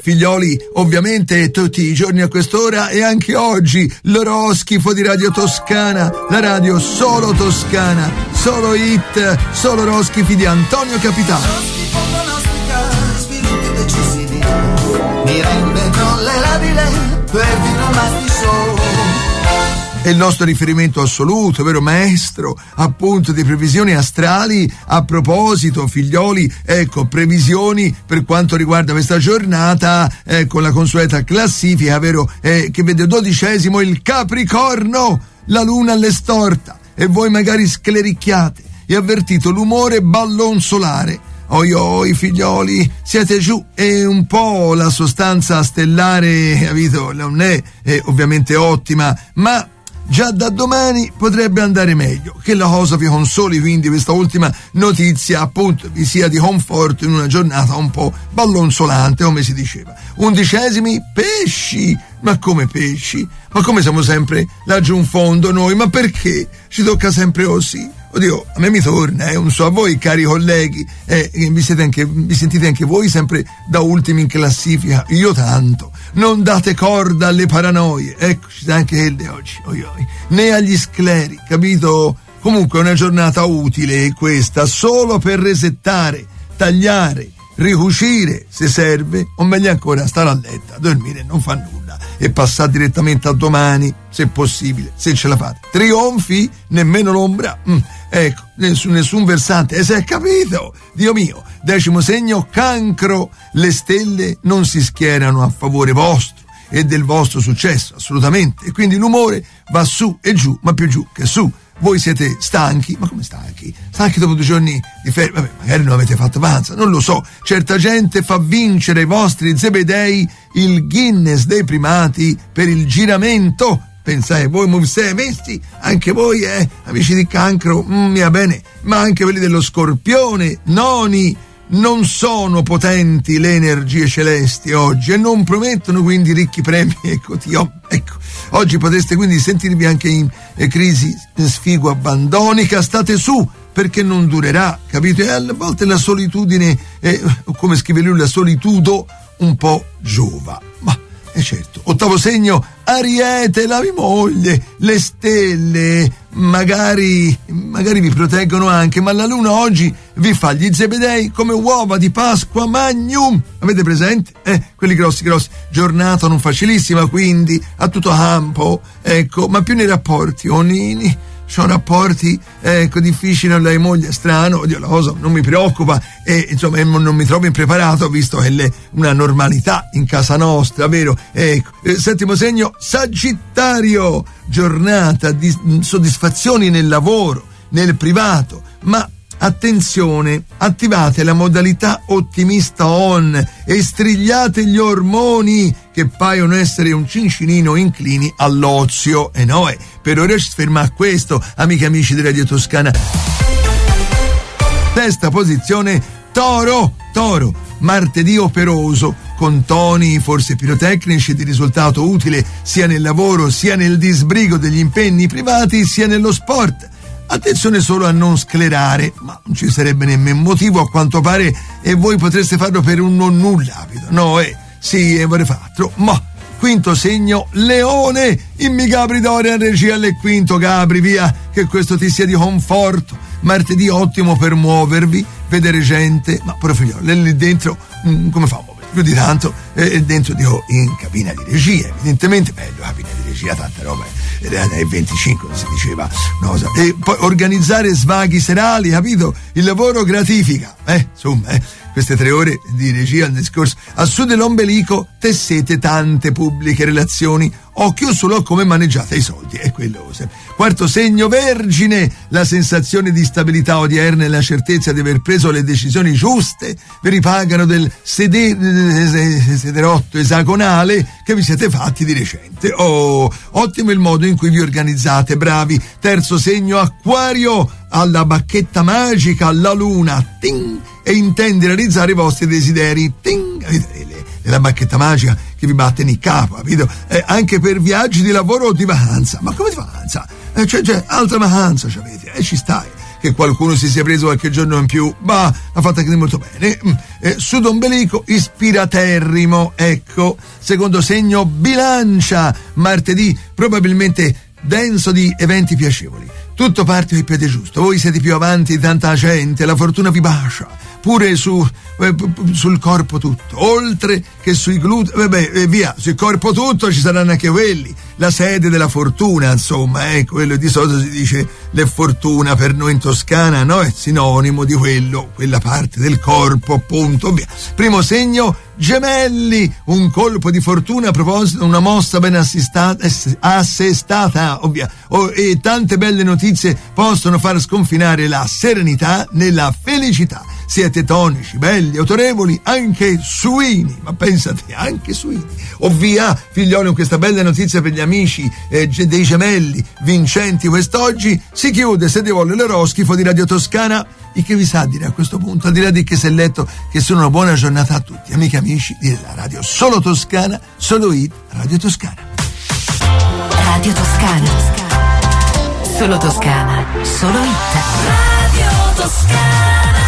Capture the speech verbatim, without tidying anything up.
figlioli, ovviamente tutti i giorni a quest'ora e anche oggi l'oroscafo di Radio Toscana, la radio solo toscana, solo hit, solo oroscafi di Antonio Capitano. Sviluppi decisivi, mi rende tollerabile per diplomati solo. È il nostro riferimento assoluto, vero maestro? Appunto di previsioni astrali. A proposito, figlioli, ecco, previsioni per quanto riguarda questa giornata, eh, con la consueta classifica, vero? Eh, che vede dodicesimo il Capricorno, la luna alle storta, e voi magari sclericchiate e avvertito l'umore ballon solare. Oi oi figlioli, siete giù, e un po' la sostanza stellare, capito, non è, è ovviamente ottima, ma già da domani potrebbe andare meglio. Che la cosa vi consoli, quindi questa ultima notizia appunto vi sia di conforto in una giornata un po' ballonzolante, come si diceva. Undicesimi pesci, ma come pesci? Ma come siamo sempre laggiù in fondo noi? Ma perché ci tocca sempre così? Oddio, a me mi torna, eh, non so a voi cari colleghi, eh, vi, siete anche, vi sentite anche voi sempre da ultimi in classifica, io tanto. Non date corda alle paranoie, eccoci anche quelle oggi, oi oi, né agli scleri, capito? Comunque è una giornata utile questa, solo per resettare, tagliare, ricucire se serve, o meglio ancora stare a letto, a dormire e non fa nulla e passare direttamente a domani, se possibile, se ce la fate. Trionfi, nemmeno l'ombra, mm, ecco, nessun, nessun versante, e se è capito, Dio mio. Decimo segno, Cancro, le stelle non si schierano a favore vostro e del vostro successo, assolutamente, e quindi l'umore va su e giù, ma più giù che su. Voi siete stanchi, ma come stanchi? Stanchi dopo due giorni di ferie? Vabbè, magari non avete fatto avanza, non lo so. Certa gente fa vincere ai vostri zebedei il Guinness dei primati per il giramento. Pensate, voi vi siete messi, anche voi, eh, amici di Cancro, mm, mia bene, ma anche quelli dello Scorpione, noni. Non sono potenti le energie celesti oggi e non promettono quindi ricchi premi. Ecco, tio, ecco. Oggi potreste quindi sentirvi anche in eh, crisi sfigo abbandonica. State su, perché non durerà, capito? E alle volte la solitudine, eh, come scrive lui, la solitudo un po' giova. Ma è certo. Ottavo segno, Ariete, la mia moglie, le stelle magari magari vi proteggono anche, ma la luna oggi vi fa gli zebedei come uova di Pasqua Magnum, avete presente? Eh, quelli grossi grossi. Giornata non facilissima quindi, a tutto campo, ecco, ma più nei rapporti, onini. Sono rapporti, ecco, difficili con la moglie, strano, oddio, la cosa non mi preoccupa e insomma non mi trovo impreparato, visto che è una normalità in casa nostra, vero? Ecco, eh, settimo segno, Sagittario, giornata di soddisfazioni nel lavoro, nel privato, ma attenzione, attivate la modalità ottimista on e strigliate gli ormoni che paiono essere un cincinino inclini all'ozio. E no, eh, per ora ci ferma a questo, amiche e amici di Radio Toscana. Sesta posizione, Toro, Toro, martedì operoso, con toni forse pirotecnici di risultato utile sia nel lavoro, sia nel disbrigo degli impegni privati, sia nello sport. Attenzione solo a non sclerare, ma non ci sarebbe nemmeno motivo a quanto pare, e voi potreste farlo per un non nulla, capito? No, eh, sì, e vorrei farlo, ma quinto segno, Leone, immi Gabri Dorian, regia alle quinto, Gabri, via, che questo ti sia di conforto. Martedì ottimo per muovervi, vedere gente, ma pure figlio, lì dentro, mh, come fa a muovere? Più di tanto, eh, dentro dico in cabina di regia, evidentemente, meglio cabina di regia, tanta roba, era dai venticinque si diceva, no, e poi organizzare svaghi serali, capito? Il lavoro gratifica, eh, insomma, eh, queste tre ore di regia al discorso. A su dell'ombelico tessete tante pubbliche relazioni, occhio solo a come maneggiate i soldi, è quello. Quarto segno, Vergine, la sensazione di stabilità odierna e la certezza di aver preso le decisioni giuste vi ripagano del sede, sederotto esagonale che vi siete fatti di recente. Oh, ottimo il modo in cui vi organizzate, bravi. Terzo segno, Acquario, alla bacchetta magica, la luna, ting, e intende realizzare i vostri desideri, ting, la bacchetta magica che vi batte in capo, capito? Eh, anche per viaggi di lavoro o di vacanza. Ma come di vacanza? Eh, cioè, cioè, altra vacanza ci avete, e eh, ci stai. che qualcuno si sia preso qualche giorno in più, ma ha fatto anche molto bene. Eh, sudombelico ispiraterrimo, ecco. Secondo segno bilancia, martedì probabilmente denso di eventi piacevoli. Tutto parte ai piedi giusto, voi siete più avanti di tanta gente, la fortuna vi bacia, pure su, eh, sul corpo tutto, oltre che sui glutei, vabbè, eh, via, sul corpo tutto ci saranno anche quelli, la sede della fortuna, insomma, eh, quello di solito si dice le fortuna per noi in Toscana, no? È sinonimo di quello, quella parte del corpo, appunto, via. Primo segno, Gemelli, un colpo di fortuna a proposito, una mossa ben assistata, assestata, ovvia, oh, e tante belle notizie possono far sconfinare la serenità nella felicità. Siete tonici, belli, autorevoli, anche suini, ma pensate, anche suini. Ovvia, figlioli, con questa bella notizia per gli amici eh, dei Gemelli vincenti quest'oggi, si chiude, se vuole, l'oroscofo di Radio Toscana. E che vi sa dire a questo punto, al di là di che si è letto, che sono una buona giornata a tutti, amiche e amici della Radio Solo Toscana, Solo Hit, Radio Toscana. Radio Toscana, Solo Toscana, Solo Hit. Radio Toscana.